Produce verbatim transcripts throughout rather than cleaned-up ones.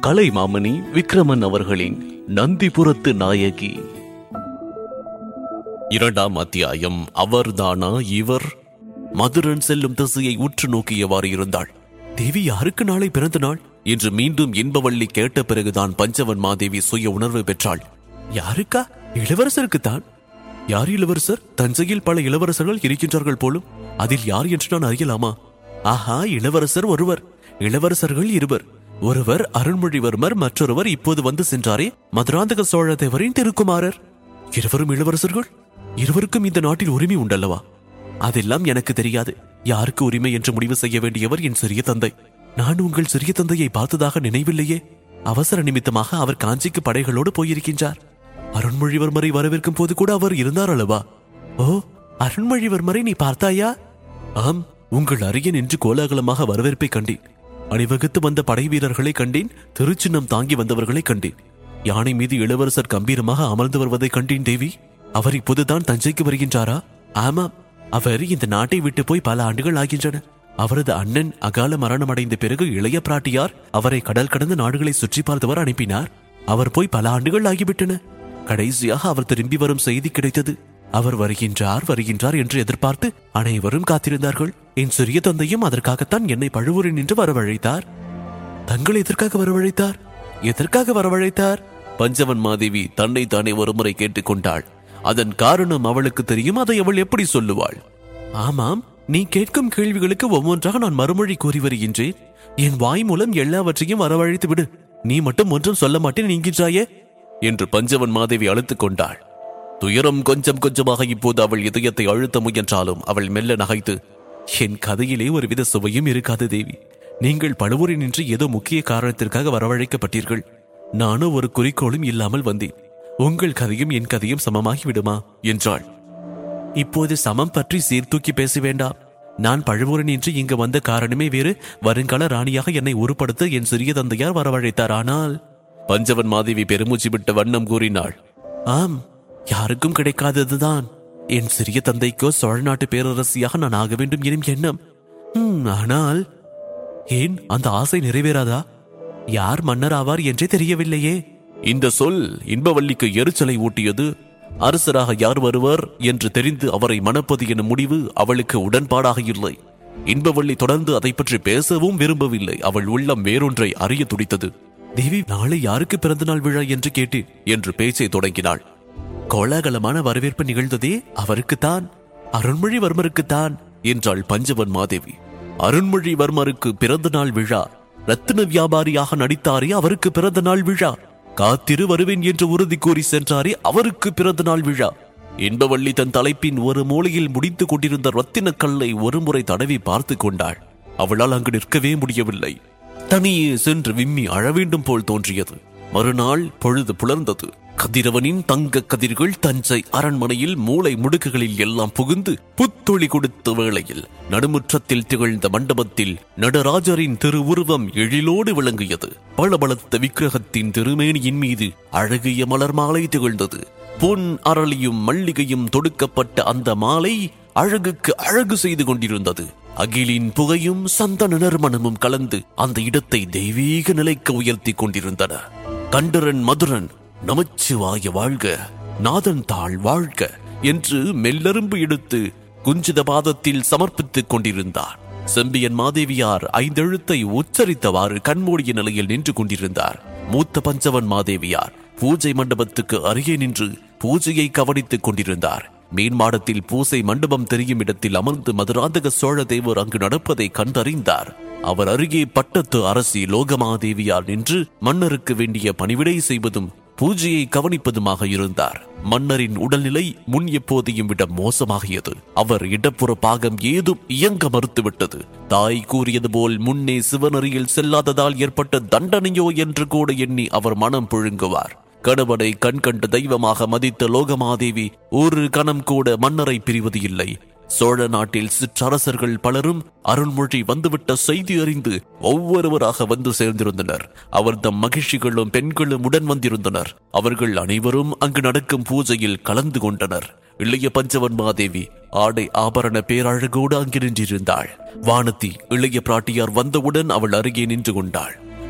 கலைமாமணி விக்ரமன் அவர்களின் நந்திபுரத்து நாயகி. இரண்டாம் அத்தியாயம். அவர்தானா இவர்? மதுரன் செல்லும் திசையை உற்று நோக்கியவாறு இருந்தாள். தேவி யாருக்கு நாளை பிறந்த நாள் என்று மீண்டும் இன்பவள்ளி கேட்ட பிறகுதான் பஞ்சவன் மாதேவி சுய உணர்வு பெற்றாள். யாருக்கா? இளவரசருக்குத்தான். யார் இளவரசர்? தஞ்சையில் பல இளவரசர்கள் இருக்கின்றார்கள் போலும். அதில் யார் என்று நான் அறியலாமா? ஆஹா, இளவரசர் ஒருவர், இளவரசர்கள் இருவர். ஒருவர் அருண்மொழிவர்மர், மற்றொருவர் இப்போது வந்து சென்றாரே மதுராந்தக சோழ தேவரின் திருக்குமாரர். இருவரும் இளவரசர்கள். இருவருக்கும் இந்த நாட்டில் உரிமை உண்டல்லவா? அதெல்லாம் எனக்கு தெரியாது. யாருக்கு உரிமை என்று முடிவு செய்ய வேண்டியவர் என் சிறிய தந்தை. நான் உங்கள் சிறிய தந்தையை பார்த்ததாக நினைவில்லையே. அவசர நிமித்தமாக அவர் காஞ்சிக்கு படைகளோடு போயிருக்கின்றார். அருண்மொழிவர்மரை வரவேற்கும் போது கூட அவர் இருந்தார் அல்லவா? ஓ, அருண்மொழிவர்மரை நீ பார்த்தாயா? ஆம், உங்கள் அருகே நின்று கோலாகலமாக வரவேற்பை கண்டேன். அணிவகுத்து வந்த படை வீரர்களை கண்டேன். திருச்சின்னம் தாங்கி வந்தவர்களை கண்டேன். யானை மீது இளவரசர் கம்பீரமாக அமர்ந்து வருவதை கண்டேன் தேவி. அவர் இப்போதுதான் தஞ்சைக்கு வருகின்றாரா? ஆமாம், அவர் இந்த நாட்டை விட்டு போய் பல ஆண்டுகள் ஆகின்றன. அவரது அண்ணன் அகால மரணம் அடைந்த பிறகு இளைய பிராட்டியார் அவரை கடல் கடந்த நாடுகளை சுற்றி பார்த்தவர் அனுப்பினார். அவர் போய் பல ஆண்டுகள் ஆகிவிட்டன. கடைசியாக அவர் திரும்பி வரும் செய்தி கிடைத்தது. அவர் வருகின்றார் வருகின்றார் என்று எதிர்பார்த்து அனைவரும் காத்திருந்தார்கள். என் சிறிய தந்தையும் அதற்காகத்தான் என்னை பழுவூரில் நின்று வரவழைத்தார். தங்களை எதற்காக வரவழைத்தார்? எதற்காக வரவழைத்தார்? பஞ்சவன் மாதேவி தன்னை தானே ஒருமுறை கேட்டுக்கொண்டாள். அதன் காரணம் அவளுக்கு தெரியும். அதை அவள் எப்படி சொல்லுவாள்? ஆமாம், நீ கேட்கும் கேள்விகளுக்கு ஒவ்வொன்றாக நான் மறுமொழி கூறி வருகின்றேன். என் வாய் மூலம் எல்லாவற்றையும் வரவழைத்து விடு. நீ மட்டும் ஒன்றும் சொல்ல மாட்டேன் என்கின்றாயே என்று பஞ்சவன் மாதேவி அழுத்துக் கொண்டாள். துயரம் கொஞ்சம் கொஞ்சமாக இப்போது அவள் இதயத்தை அழுத்த முயன்றாலும் அவள் மெல்ல நகைத்து, என் கதையிலே ஒருவித சுவையும் இருக்காது தேவி. நீங்கள் பழுவூரில் நின்று ஏதோ முக்கிய காரணத்திற்காக வரவழைக்கப்பட்டீர்கள். நானும் ஒரு குறிக்கோளும் இல்லாமல் வந்தேன். உங்கள் கதையும் என் கதையும் சமமாகி விடுமா என்றாள். இப்போது சமம் பற்றி சீர்தூக்கி பேச வேண்டாம். நான் பழுவூரில் நின்று இங்கு வந்த காரணமே வேறு. வருங்கால ராணியாக என்னை உருப்படுத்த என் சிறிய தந்தையார் வரவழைத்தார். ஆனால் பஞ்சவன் மாதேவி பெருமூச்சு விட்ட வண்ணம் கூறினாள். ஆம், யாருக்கும் கிடைக்காததுதான். என் சிறிய தந்தைக்கோ சோழ நாட்டு பேரரசியாக நான் ஆக வேண்டும் எனும் எண்ணம். ஆனால் ஏன் அந்த ஆசை நிறைவேறாதா? யார் மன்னர் ஆவார் என்றே தெரியவில்லையே. இந்த சொல் இன்பவள்ளிக்கு எரிச்சலை ஊட்டியது. அரசராக யார் வருவர் என்று தெரிந்து அவரை மணப்பது எனும் முடிவு அவளுக்கு உடன்பாடாக இல்லை. இன்பவள்ளி தொடர்ந்து அதை பற்றி பேசவும் விரும்பவில்லை. அவள் உள்ளம் வேறொன்றை அறிய துடித்தது. தேவி, நாளை யாருக்கு பிறந்த நாள் விழா என்று கேட்டேன் என்று பேச்சை தொடங்கினாள். கோலாகலமான வரவேற்பு நிகழ்ந்ததே அவருக்குத்தான், அருண்மொழிவர்மருக்குத்தான் என்றாள் பஞ்சவன் மாதேவி. அருண்மொழிவர்மருக்கு பிறந்த நாள் விழா? ரத்தின வியாபாரியாக நடித்தாரே அவருக்கு பிறந்த நாள் விழா? காத்திரு வருவேன் என்று உறுதி கூறி சென்றாரே அவருக்கு பிறந்த நாள் விழா? இன்பவள்ளி தன் தலைப்பின் ஒரு மூலையில் முடித்துக் கொண்டிருந்த ரத்தின கல்லை ஒருமுறை தடவி பார்த்து கொண்டாள். அவளால் அங்கு நிற்கவே முடியவில்லை. தனியே சென்று விம்மி அழ வேண்டும் போல் தோன்றியது. மறுநாள் பொழுது புலர்ந்தது. கதிரவனின் தங்க கதிர்கள் தஞ்சை அரண்மனையில் மூளை முடுக்குகளில் எல்லாம் புகுந்து புத்தொளி கொடுத்த வேளையில் நடுமுற்றத்தில் திகழ்ந்த மண்டபத்தில் நடராஜரின் திருவுருவம் எழிலோடு விளங்கியது. பளபளத்த விக்கிரகத்தின் திருமேனியின் மீது அழகிய மலர் மாலை திகழ்ந்தது. பொன் அரளியும் மல்லிகையும் தொடுக்கப்பட்ட அந்த மாலை அழகுக்கு அழகு செய்து கொண்டிருந்தது. அகிலின் புகையும் சந்தன நறுமணமும் கலந்து அந்த இடத்தை தெய்வீக நிலைக்கு உயர்த்தி கொண்டிருந்தன. கண்டரன் மதுரன் நமச்சிவாய வாழ்க, நாதன் தாள் வாழ்க என்று மெல்லரும்பு எடுத்து குஞ்சித பாதத்தில் சமர்ப்பித்துக் கொண்டிருந்தார். செம்பியன் மாதேவியார் ஐந்தெழுத்தை உச்சரித்தவாறு கண்மூடிய நிலையில் நின்று கொண்டிருந்தார். மூத்த பஞ்சவன் மாதேவியார் பூஜை மண்டபத்துக்கு அருகே நின்று பூஜையை கவனித்துக் கொண்டிருந்தார். மேன்மாடத்தில் பூசை மண்டபம் தெரியும் இடத்தில் அமர்ந்து மதுராந்தக சோழ தேவர் அங்கு நடப்பதை கண்டறிந்தார். அவர் அருகே பட்டத்து அரசி லோகமாதேவியார் நின்று மன்னருக்கு வேண்டிய பணிவிடை செய்வதும் பூஜையை கவனிப்பதுமாக இருந்தார். மன்னரின் உடல்நிலை முன் எப்போதையும் விட மோசமாகியது. அவர் இடப்புற பாகம் ஏதும் இயங்க மறுத்துவிட்டது. தாய் கூறியது போல் முன்னே சிவனரியில் செல்லாததால் ஏற்பட்ட தண்டனையோ என்று கூட எண்ணி அவர் மனம் புழுங்குவார். கணவனை கண்கண்ட தெய்வமாக மதித்த லோகமாதேவி ஒரு கணம் கூட மன்னரை பிரிவது இல்லை. சோழ நாட்டில் சிற்றரசர்கள் பலரும் அருண்மொழி வந்துவிட்ட செய்தி அறிந்து ஒவ்வொருவராக வந்து சேர்ந்திருந்தனர். அவர் தம் மகிழ்ச்சிகளும் பெண்களும் உடன் வந்திருந்தனர். அவர்கள் அனைவரும் அங்கு நடக்கும் பூஜையில் கலந்து கொண்டனர். இளைய பஞ்சவன் மாதேவி ஆடை ஆபரண பேரழகோடு அங்கு நின்றிருந்தாள். வானதி இளைய பிராட்டியார் வந்தவுடன் அவள் அருகே நின்று கொண்டாள்.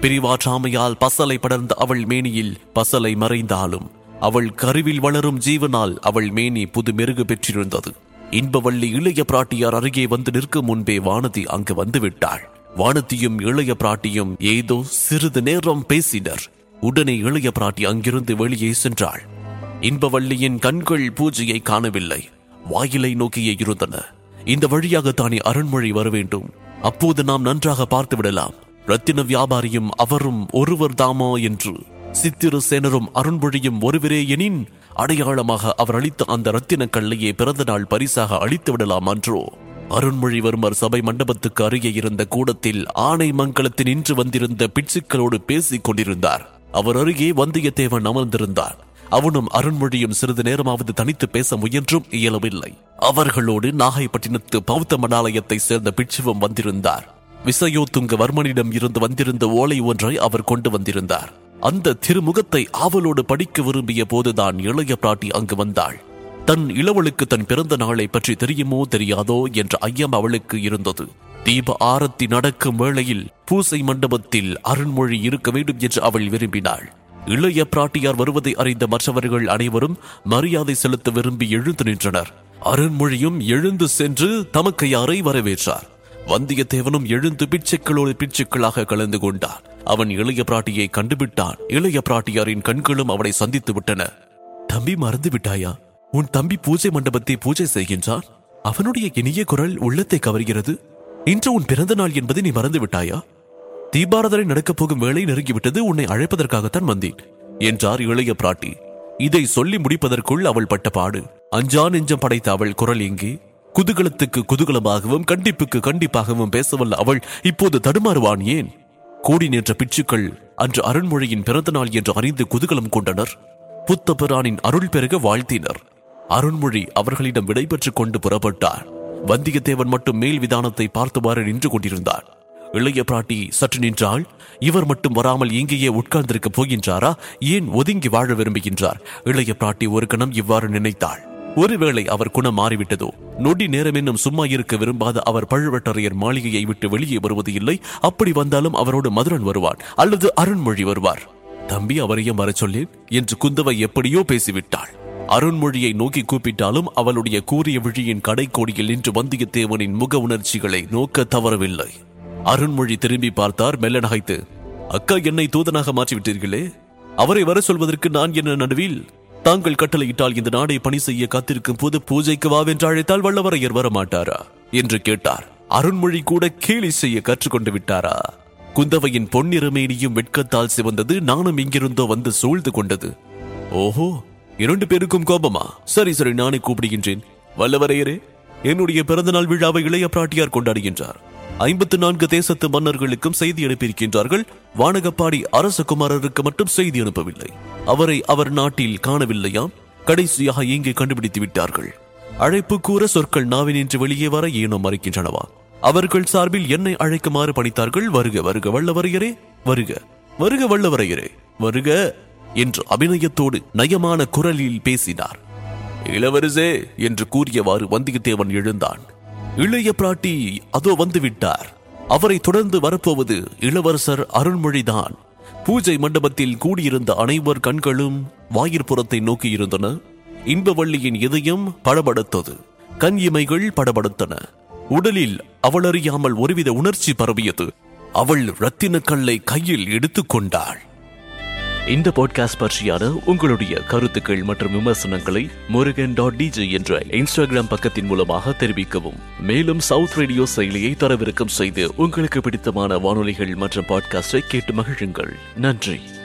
பிரிவாற்றாமையால் பசலை படர்ந்த அவள் மேனியில் பசலை மறைந்தாலும் அவள் கருவில் வளரும் ஜீவனால் அவள் மேனி புது மெருகு பெற்றிருந்தது. இன்பவள்ளி இளைய பிராட்டியார் அருகே வந்து நிற்கும் முன்பே வானதி அங்கு வந்துவிட்டாள். வானதியும் இளைய பிராட்டியும் ஏதோ சிறிது நேரம் பேசினர். உடனே இளைய பிராட்டி அங்கிருந்து வெளியே சென்றாள். இன்பவள்ளியின் கண்கள் பூஜையை காணவில்லை, வாயிலை நோக்கியே இருந்தன. இந்த வழியாகத்தானே அருண்மொழி வர வேண்டும். அப்போது நாம் நன்றாக பார்த்து விடலாம். ரத்தின வியாபாரியும் அவரும் ஒருவர் தாமா என்று. சித்திரசேனரும் அருண்மொழியும் ஒருவரே எனின் அடையாளமாக அவர் அளித்த அந்த ரத்தின கல்லையே பிறந்த நாள் பரிசாக அளித்து விடலாம் அன்றோ? அருண்மொழிவர்மர் சபை மண்டபத்துக்கு அருகே இருந்த கூடத்தில் ஆனை மங்கலத்தில் நின்று வந்திருந்த பிட்சுக்களோடு பேசிக் கொண்டிருந்தார். அவர் அருகே வந்தியத்தேவன் அமர்ந்திருந்தார். அவனும் அருண்மொழியும் சிறிது நேரமாவது தனித்து பேச முயன்றும் இயலவில்லை. அவர்களோடு நாகைப்பட்டினத்து பௌத்த மடாலயத்தை சேர்ந்த பிட்சுவம் வந்திருந்தார். விசயோத்துங்க வர்மனிடம் இருந்து வந்திருந்த ஓலை ஒன்றை அவர் கொண்டு வந்திருந்தார். அந்த திருமுகத்தை ஆவலோடு படிக்க விரும்பிய போதுதான் இளைய பிராட்டி அங்கு வந்தாள். தன் இளவலுக்கு தன் பிறந்த நாளை பற்றி தெரியுமோ தெரியாதோ என்ற ஐயம் அவளுக்கு இருந்தது. தீப ஆரத்தி நடக்கும் வேளையில் பூசை மண்டபத்தில் அருண்மொழி இருக்க வேண்டும் என்று அவள் விரும்பினாள். இளைய பிராட்டியார் வருவதை அறிந்த மற்றவர்கள் அனைவரும் மரியாதை செலுத்த விரும்பி எழுந்து நின்றனர். அருண்மொழியும் எழுந்து சென்று தமக்கையாரை வரவேற்றார். வந்தியத்தேவனும் எழுந்து பிச்சைகளோடு பிச்சைகளாக கலந்து கொண்டான். அவன் இளைய பிராட்டியை கண்டுவிட்டான். இளைய பிராட்டியாரின் கண்களும் அவனை சந்தித்து விட்டன. தம்பி, மறந்து விட்டாயா? உன் தம்பி பூஜை மண்டபத்தை பூஜை செய்கின்றான். அவனுடைய இனிய குரல் உள்ளத்தை கவர்கிறது. இன்று உன் பிறந்த நாள் என்பதை நீ மறந்து விட்டாயா? தீபாராதனை நடக்கப் போகும் வேளை நெருங்கிவிட்டது. உன்னை அழைப்பதற்காகத்தான் வந்தேன் என்றார் இளைய பிராட்டி. இதை சொல்லி முடிப்பதற்குள் அவள் பட்ட பாடு. அஞ்சா நெஞ்சம் படைத்த அவள் குரல் எங்கே? குதூகலத்துக்கு குதூகலமாகவும் கண்டிப்புக்கு கண்டிப்பாகவும் பேசவல்ல அவள் இப்போது தடுமாறுவான் ஏன்? கூடி நின்ற பிட்சுக்கள் அன்று அருண்மொழியின் பிறந்த நாள் என்று அறிந்து குதூகலம் கொண்டனர். புத்த பிரானின் அருள் பெருக வாழ்த்தினர். அருண்மொழி அவர்களிடம் விடைபெற்றுக் கொண்டு புறப்பட்டார். வந்தியத்தேவன் மட்டும் மேல் விதானத்தை பார்த்தவாறு நின்று கொண்டிருந்தார். இளைய பிராட்டி சற்று நின்றாள். இவர் மட்டும் வராமல் இங்கேயே உட்கார்ந்திருக்க போகின்றாரா? ஏன் ஒதுங்கி வாழ விரும்புகின்றார்? இளைய பிராட்டி ஒரு கணம் இவ்வாறு நினைத்தாள். ஒருவேளை அவர் குணம் மாறிவிட்டதோ? நொடி நேரம் இன்னும் சும்மா இருக்க விரும்பாத அவர் பழுவேட்டரையர் மாளிகையை விட்டு வெளியே வருவது இல்லை. அப்படி வந்தாலும் அவரோடு மதுரன் வருவான், அல்லது அருண்மொழி வருவார். தம்பி, அவரையும் வர சொல்லேன் என்று குந்தவை எப்படியோ பேசிவிட்டாள். அருண்மொழியை நோக்கி கூப்பிட்டாலும் அவளுடைய கூறிய விழியின் கடைக்கோடியில் நின்று வந்தியத்தேவனின் முக உணர்ச்சிகளை நோக்க தவறவில்லை. அருண்மொழி திரும்பி பார்த்தார். மெல்ல நகைத்து, அக்கா, என்னை தூதனாக மாற்றிவிட்டீர்களே, அவரை வர சொல்வதற்கு நான் என்ன நடுவில்? தாங்கள் கட்டளையிட்டால் இந்த நாடை பணி செய்ய காத்திருக்கும் போது பூஜைக்கு வாவென்று அழைத்தால் வல்லவரையர் வரமாட்டாரா என்று கேட்டார். அருண்மொழி கூட கேலி செய்ய கற்றுக்கொண்டு விட்டாரா? குந்தவையின் பொன்னிறமேனியும் வெட்கத்தால் சிவந்தது. நானும் இங்கிருந்தோ வந்து சூழ்ந்து கொண்டது. ஓஹோ, இரண்டு பேருக்கும் கோபமா? சரி சரி, நானே கூப்பிடுகின்றேன். வல்லவரையரே, என்னுடைய பிறந்தநாள் விழாவை இளைய பிராட்டியார் கொண்டாடுகின்றார். ஐம்பத்து நான்கு தேசத்து மன்னர்களுக்கும் செய்தி அனுப்பியிருக்கின்றார்கள். வானகப்பாடி அரசகுமாரருக்கு மட்டும் செய்தி அனுப்பவில்லை. அவரை அவர் நாட்டில் காணவில்லையாம். கடைசியாக எங்கே கண்டுபிடித்து விட்டார்கள். அழைப்பு கூற சொற்கள் நாவினின்று வெளியே வர ஏனோ மறைக்கின்றனவா? அவர்கள் சார்பில் என்னை அழைக்குமாறு பணித்தார்கள். வருக வருக வல்லவரையரே, வருக வருக வல்லவரையரே, வருக என்று அபிநயத்தோடு நயமான குரலில் பேசினார். இளவரசே என்று கூறியவாறு வந்தியத்தேவன் எழுந்தான். இளைய பிராட்டி அதோ வந்து விட்டார். அவரை தொடர்ந்து வரப்போவது இளவரசர் அருண்மொழிதான். பூஜை மண்டபத்தில் கூடியிருந்த அனைவர் கண்களும் வாயிற்புறத்தை நோக்கி இருந்தன. இன்பவள்ளியின் இதயம் படபடத்தது. கண் இமைகள் படபடத்தன. உடலில் அவள் அறியாமல் ஒருவித உணர்ச்சி பரவியது. அவள் ரத்தின கல்லை கையில் எடுத்துக் கொண்டாள். இந்த பாட்காஸ்ட் பற்றியான உங்களுடைய கருத்துக்கள் மற்றும் விமர்சனங்களை முருகன் டாட் டிஜே என்ற இன்ஸ்டாகிராம் பக்கத்தின் மூலமாக தெரிவிக்கவும். மேலும் சவுத் ரேடியோ செயலியை தரவிறக்கம் செய்து உங்களுக்கு பிடித்தமான வானொலிகள் மற்றும் பாட்காஸ்டை கேட்டு மகிழுங்கள். நன்றி.